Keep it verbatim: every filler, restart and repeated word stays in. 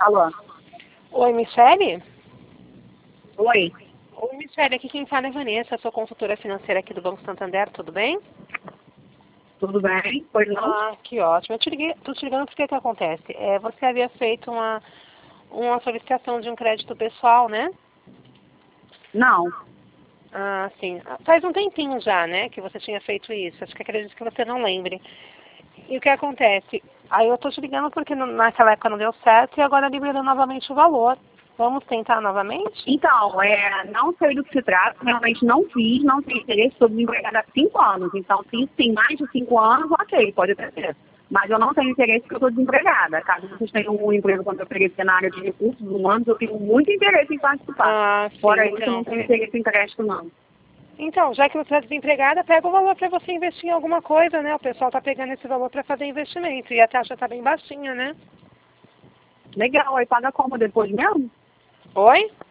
Alô? Oi, Michele? Oi. Oi, Michele, aqui quem fala é Vanessa, sou consultora financeira aqui do Banco Santander, tudo bem? Tudo bem? Pois não? Ah, que ótimo. Eu te liguei, tô te ligando porque o que acontece? É, você havia feito uma, uma solicitação de um crédito pessoal, né? Não. Ah, sim. Faz um tempinho já, né, que você tinha feito isso. Acho que acredito que você não lembre. E o que acontece? Aí eu tô te ligando porque no- naquela época não deu certo e agora liberou novamente o valor. Vamos tentar novamente? Então, é, não sei do que se trata, realmente não fiz, não tenho interesse, estou desempregada há cinco anos. Então, se isso tem mais de cinco anos, ok, pode até ser. Mas eu não tenho interesse porque eu estou desempregada. Caso vocês tenham um emprego quando eu oferecer na área de recursos humanos, eu tenho muito interesse em participar. Ah, sim, Fora isso, eu então. não tenho interesse em crédito, não. Então, já que você está desempregada, pega o valor para você investir em alguma coisa, né? O pessoal está pegando esse valor para fazer investimento e a taxa está bem baixinha, né? Legal, aí paga como depois mesmo? Oi?